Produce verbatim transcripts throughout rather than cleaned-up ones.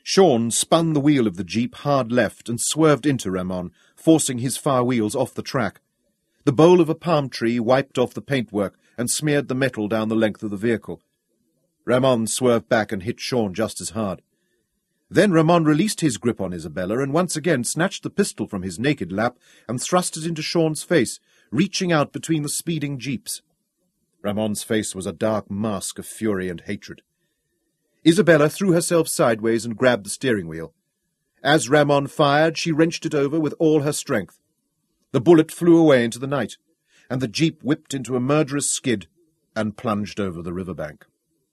Sean spun the wheel of the jeep hard left and swerved into Ramon, forcing his far wheels off the track. The bole of a palm tree wiped off the paintwork and smeared the metal down the length of the vehicle. Ramon swerved back and hit Sean just as hard. Then Ramon released his grip on Isabella and once again snatched the pistol from his naked lap and thrust it into Sean's face, reaching out between the speeding jeeps. Ramon's face was a dark mask of fury and hatred. Isabella threw herself sideways and grabbed the steering wheel. As Ramon fired, she wrenched it over with all her strength. The bullet flew away into the night, and the jeep whipped into a murderous skid and plunged over the riverbank.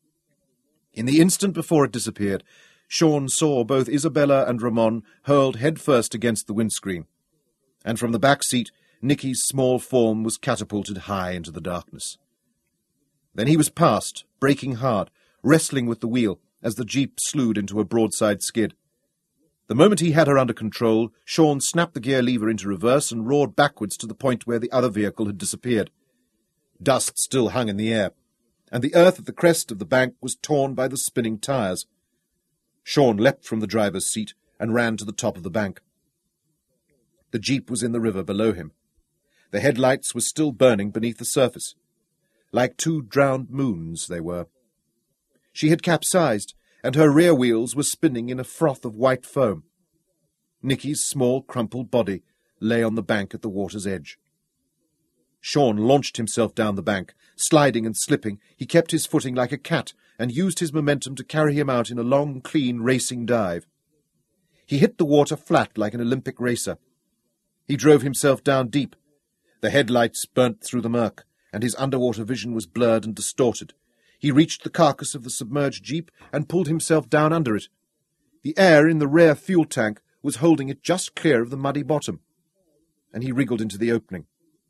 In the instant before it disappeared, Sean saw both Isabella and Ramon hurled headfirst against the windscreen, and from the back seat Nicky's small form was catapulted high into the darkness. Then he was past, braking hard, wrestling with the wheel as the jeep slewed into a broadside skid. The moment he had her under control, Sean snapped the gear lever into reverse and roared backwards to the point where the other vehicle had disappeared. Dust still hung in the air, and the earth at the crest of the bank was torn by the spinning tires. Sean leapt from the driver's seat and ran to the top of the bank. The jeep was in the river below him. The headlights were still burning beneath the surface. Like two drowned moons they were. She had capsized, and her rear wheels were spinning in a froth of white foam. Nicky's small, crumpled body lay on the bank at the water's edge. Sean launched himself down the bank. Sliding and slipping, he kept his footing like a cat and used his momentum to carry him out in a long, clean, racing dive. He hit the water flat like an Olympic racer. He drove himself down deep. The headlights burnt through the murk, and his underwater vision was blurred and distorted. He reached the carcass of the submerged jeep and pulled himself down under it. The air in the rear fuel tank was holding it just clear of the muddy bottom, and he wriggled into the opening.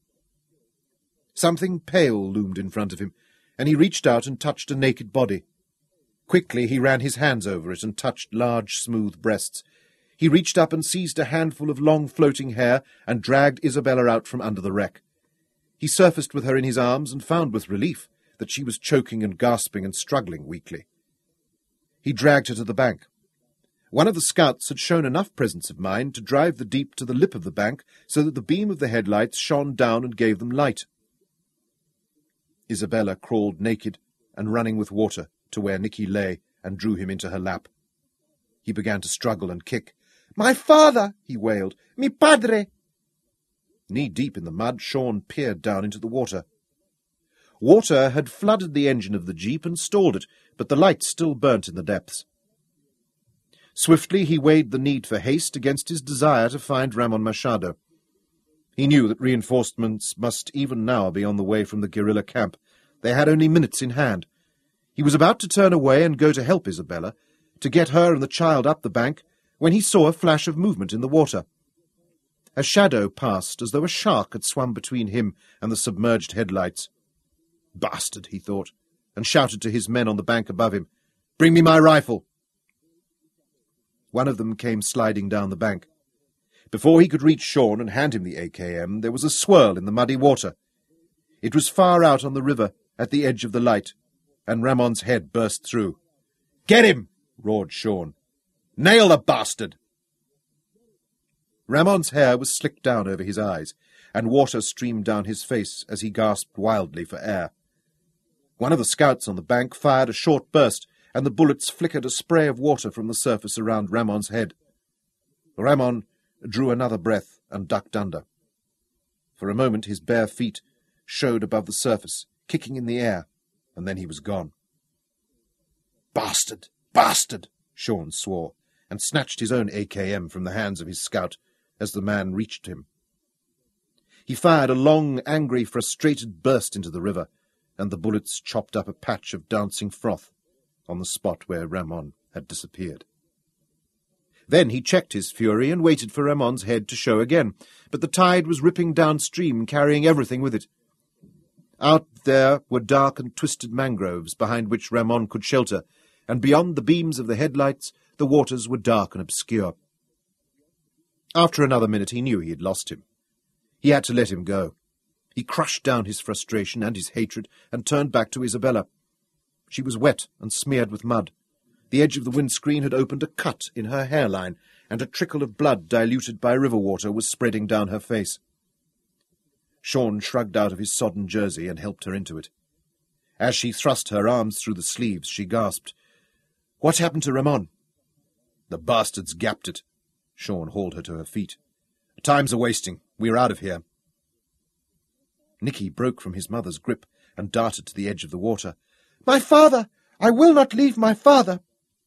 Something pale loomed in front of him, and he reached out and touched a naked body. Quickly he ran his hands over it and touched large, smooth breasts. He reached up and seized a handful of long floating hair and dragged Isabella out from under the wreck. He surfaced with her in his arms and found with relief that she was choking and gasping and struggling weakly. He dragged her to the bank. One of the scouts had shown enough presence of mind to drive the jeep to the lip of the bank so that the beam of the headlights shone down and gave them light. Isabella crawled naked and running with water to where Nicky lay and drew him into her lap. He began to struggle and kick. "My father!" he wailed. "Mi padre!" Knee-deep in the mud, Sean peered down into the water. Water had flooded the engine of the jeep and stalled it, but the lights still burnt in the depths. Swiftly he weighed the need for haste against his desire to find Ramon Machado. He knew that reinforcements must even now be on the way from the guerrilla camp. They had only minutes in hand. He was about to turn away and go to help Isabella, to get her and the child up the bank, when he saw a flash of movement in the water. A shadow passed, as though a shark had swum between him and the submerged headlights. "Bastard," he thought, and shouted to his men on the bank above him, "Bring me my rifle!" One of them came sliding down the bank. Before he could reach Sean and hand him the A K M, there was a swirl in the muddy water. It was far out on the river, at the edge of the light, and Ramon's head burst through. "Get him!" roared Sean. "Nail the bastard!" Ramon's hair was slicked down over his eyes, and water streamed down his face as he gasped wildly for air. One of the scouts on the bank fired a short burst, and the bullets flickered a spray of water from the surface around Ramon's head. Ramon drew another breath and ducked under. For a moment his bare feet showed above the surface, kicking in the air, and then he was gone. "Bastard! Bastard!" Sean swore, and snatched his own A K M from the hands of his scout as the man reached him. He fired a long, angry, frustrated burst into the river, and the bullets chopped up a patch of dancing froth on the spot where Ramon had disappeared. Then he checked his fury and waited for Ramon's head to show again, but the tide was ripping downstream, carrying everything with it. Out there were dark and twisted mangroves behind which Ramon could shelter, and beyond the beams of the headlights the waters were dark and obscure. After another minute he knew he had lost him. He had to let him go. He crushed down his frustration and his hatred and turned back to Isabella. She was wet and smeared with mud. The edge of the windscreen had opened a cut in her hairline, and a trickle of blood diluted by river water was spreading down her face. Sean shrugged out of his sodden jersey and helped her into it. As she thrust her arms through the sleeves, she gasped, "What happened to Ramon?" "The bastards gapped it." Sean hauled her to her feet. "Time's a-wasting. We're out of here." Nicky broke from his mother's grip and darted to the edge of the water. "My father! I will not leave my father!"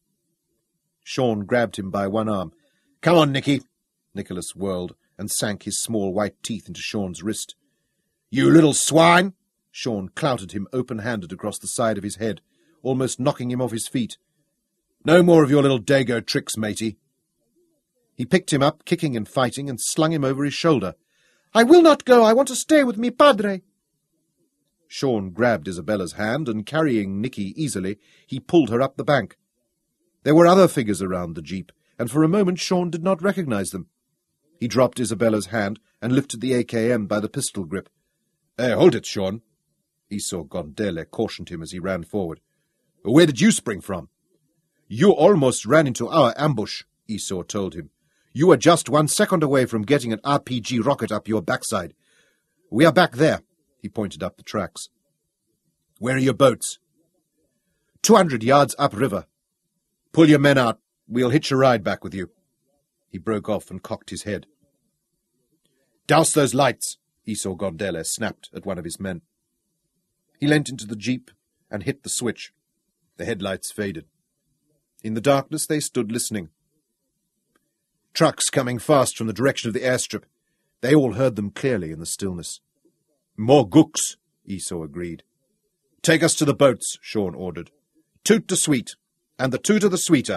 Sean grabbed him by one arm. "Come on, Nicky!" Nicholas whirled and sank his small white teeth into Sean's wrist. "You little swine!" Sean clouted him open-handed across the side of his head, almost knocking him off his feet. "No more of your little dago tricks, matey." He picked him up, kicking and fighting, and slung him over his shoulder. "I will not go. I want to stay with me padre." Sean grabbed Isabella's hand, and carrying Nicky easily, he pulled her up the bank. There were other figures around the jeep, and for a moment Sean did not recognize them. He dropped Isabella's hand and lifted the A K M by the pistol grip. "Hey, hold it, Sean." Esau Gondele cautioned him as he ran forward. "Where did you spring from?" "You almost ran into our ambush," Esau told him. "You were just one second away from getting an R P G rocket up your backside. We are back there." He pointed up the tracks. "Where are your boats?" Two hundred yards upriver. "Pull your men out. We'll hitch a ride back with you." He broke off and cocked his head. "Douse those lights," Esau Gondele snapped at one of his men. He leant into the jeep and hit the switch. The headlights faded. In the darkness they stood listening. Trucks coming fast from the direction of the airstrip. They all heard them clearly in the stillness. "More gooks," Esau agreed. "Take us to the boats," Sean ordered. "Toot the sweet, and the toot of the sweeter."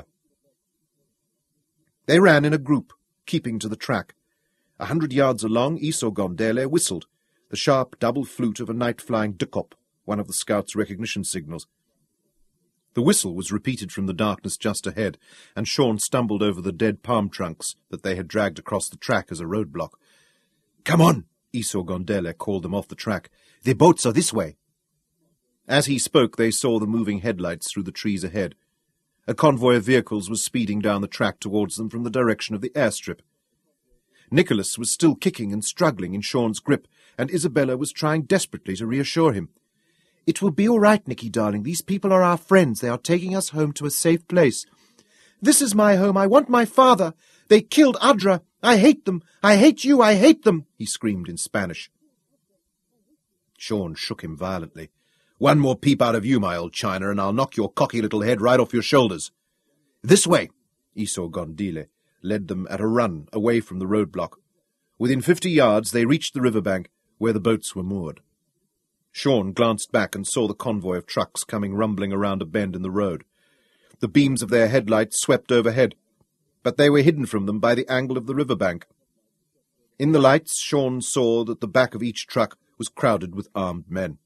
They ran in a group, keeping to the track. A hundred yards along, Esau Gondele whistled, the sharp double flute of a night-flying dukop, one of the scouts' recognition signals. The whistle was repeated from the darkness just ahead, and Sean stumbled over the dead palm trunks that they had dragged across the track as a roadblock. "Come on!" Esau Gondele called them off the track. "The boats are this way." As he spoke, they saw the moving headlights through the trees ahead. A convoy of vehicles was speeding down the track towards them from the direction of the airstrip. Nicholas was still kicking and struggling in Sean's grip, and Isabella was trying desperately to reassure him. "It will be all right, Nicky, darling. These people are our friends. They are taking us home to a safe place." "This is my home. I want my father. They killed Adra. I hate them. I hate you. I hate them," he screamed in Spanish. Sean shook him violently. "One more peep out of you, my old China, and I'll knock your cocky little head right off your shoulders." "This way!" Esau Gondele led them at a run away from the roadblock. Within fifty yards they reached the riverbank, where the boats were moored. Sean glanced back and saw the convoy of trucks coming rumbling around a bend in the road. The beams of their headlights swept overhead, but they were hidden from them by the angle of the riverbank. In the lights, Sean saw that the back of each truck was crowded with armed men.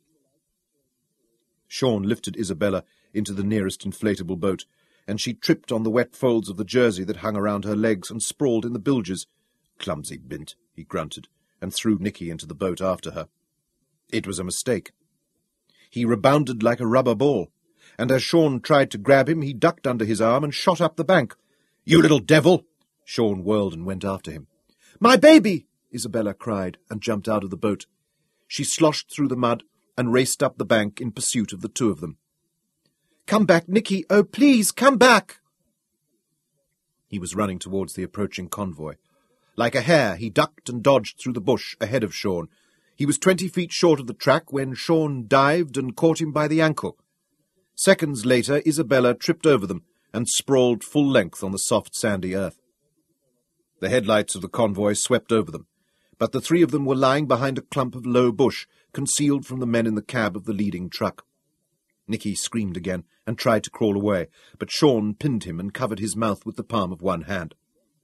Sean lifted Isabella into the nearest inflatable boat, and she tripped on the wet folds of the jersey that hung around her legs and sprawled in the bilges. "Clumsy bint," he grunted, and threw Nicky into the boat after her. It was a mistake. He rebounded like a rubber ball, and as Sean tried to grab him, he ducked under his arm and shot up the bank. "You little devil!" Sean whirled and went after him. "My baby!" Isabella cried, and jumped out of the boat. She sloshed through the mud and raced up the bank in pursuit of the two of them. "Come back, Nicky! Oh, please, come back!" He was running towards the approaching convoy. Like a hare, he ducked and dodged through the bush ahead of Sean. He was twenty feet short of the track when Sean dived and caught him by the ankle. Seconds later, Isabella tripped over them and sprawled full length on the soft, sandy earth. The headlights of the convoy swept over them, but the three of them were lying behind a clump of low bush, concealed from the men in the cab of the leading truck. Nicky screamed again and tried to crawl away, but Sean pinned him and covered his mouth with the palm of one hand.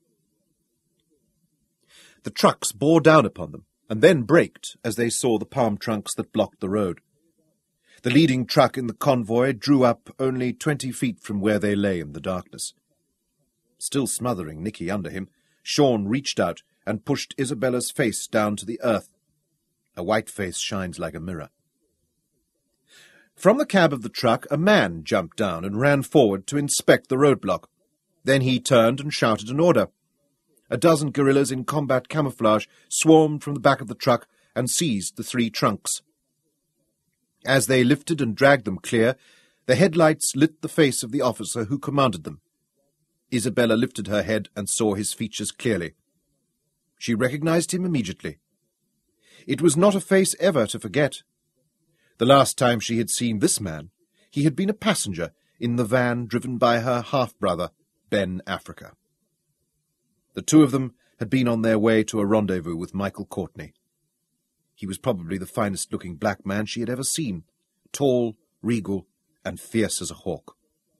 The trucks bore down upon them, and then braked as they saw the palm trunks that blocked the road. The leading truck in the convoy drew up only twenty feet from where they lay in the darkness. Still smothering Nicky under him, Sean reached out and pushed Isabella's face down to the earth. A white face shines like a mirror. From the cab of the truck, a man jumped down and ran forward to inspect the roadblock. Then he turned and shouted an order. A dozen guerrillas in combat camouflage swarmed from the back of the truck and seized the three trunks. As they lifted and dragged them clear, the headlights lit the face of the officer who commanded them. Isabella lifted her head and saw his features clearly. She recognized him immediately. It was not a face ever to forget. The last time she had seen this man, he had been a passenger in the van driven by her half-brother, Ben Africa. The two of them had been on their way to a rendezvous with Michael Courtney. He was probably the finest-looking black man she had ever seen, tall, regal, and fierce as a hawk.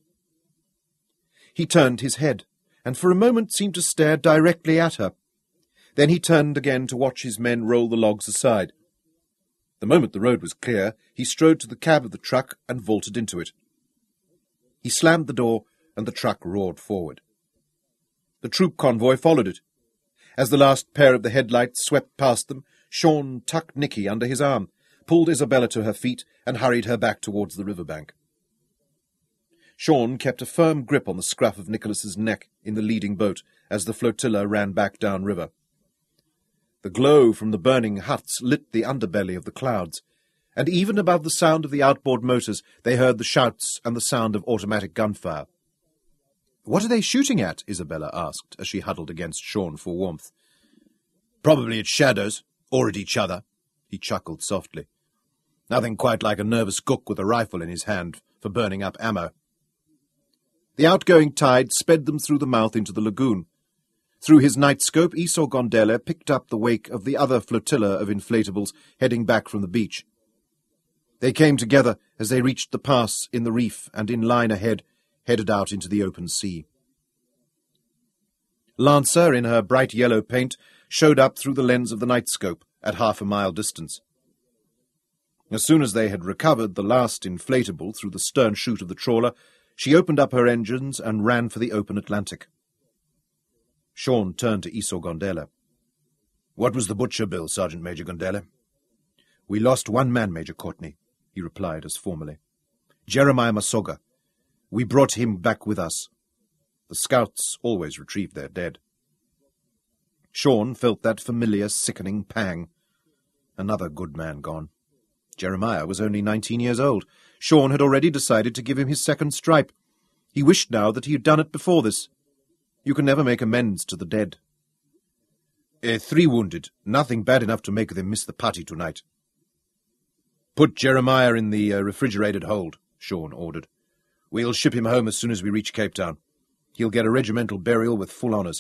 He turned his head, and for a moment seemed to stare directly at her. Then he turned again to watch his men roll the logs aside. The moment the road was clear, he strode to the cab of the truck and vaulted into it. He slammed the door, and the truck roared forward. The troop convoy followed it. As the last pair of the headlights swept past them, Sean tucked Nicky under his arm, pulled Isabella to her feet, and hurried her back towards the riverbank. Sean kept a firm grip on the scruff of Nicholas's neck in the leading boat as the flotilla ran back downriver. The glow from the burning huts lit the underbelly of the clouds, and even above the sound of the outboard motors they heard the shouts and the sound of automatic gunfire. "What are they shooting at?" Isabella asked, as she huddled against Sean for warmth. "Probably at shadows, or at each other," he chuckled softly. "Nothing quite like a nervous cook with a rifle in his hand for burning up ammo." The outgoing tide sped them through the mouth into the lagoon. Through his night-scope, Iso Gondele picked up the wake of the other flotilla of inflatables heading back from the beach. They came together as they reached the pass in the reef and in line ahead, headed out into the open sea. Lancer, in her bright yellow paint, showed up through the lens of the night-scope at half a mile distance. As soon as they had recovered the last inflatable through the stern chute of the trawler, she opened up her engines and ran for the open Atlantic. Sean turned to Iso Gondele. "What was the butcher bill, Sergeant Major Gondele?" "We lost one man, Major Courtney," he replied as formally. "Jeremiah Masoga. We brought him back with us. The scouts always retrieve their dead." Sean felt that familiar, sickening pang. Another good man gone. Jeremiah was only nineteen years old. Sean had already decided to give him his second stripe. He wished now that he had done it before this. You can never make amends to the dead. Uh, three wounded. Nothing bad enough to make them miss the party tonight. "Put Jeremiah in the uh, refrigerated hold," Sean ordered. "We'll ship him home as soon as we reach Cape Town. He'll get a regimental burial with full honours."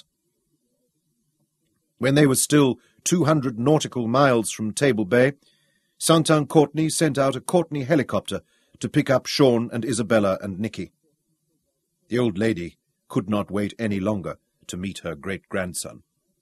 When they were still two hundred nautical miles from Table Bay, Santan Courtney sent out a Courtney helicopter to pick up Sean and Isabella and Nicky. The old lady could not wait any longer to meet her great-grandson.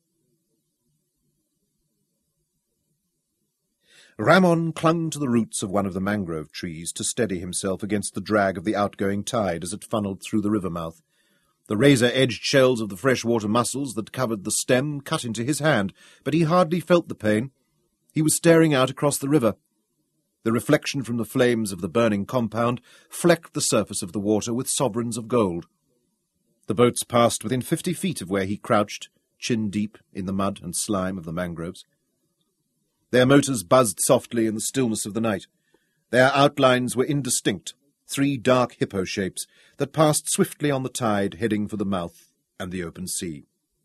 Ramon clung to the roots of one of the mangrove trees to steady himself against the drag of the outgoing tide as it funneled through the river mouth. The razor-edged shells of the freshwater mussels that covered the stem cut into his hand, but he hardly felt the pain. He was staring out across the river. The reflection from the flames of the burning compound flecked the surface of the water with sovereigns of gold. The boats passed within fifty feet of where he crouched, chin-deep in the mud and slime of the mangroves. Their motors buzzed softly in the stillness of the night. Their outlines were indistinct, three dark hippo shapes that passed swiftly on the tide, heading for the mouth and the open sea.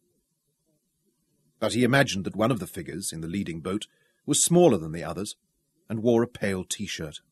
But he imagined that one of the figures in the leading boat was smaller than the others and wore a pale T-shirt.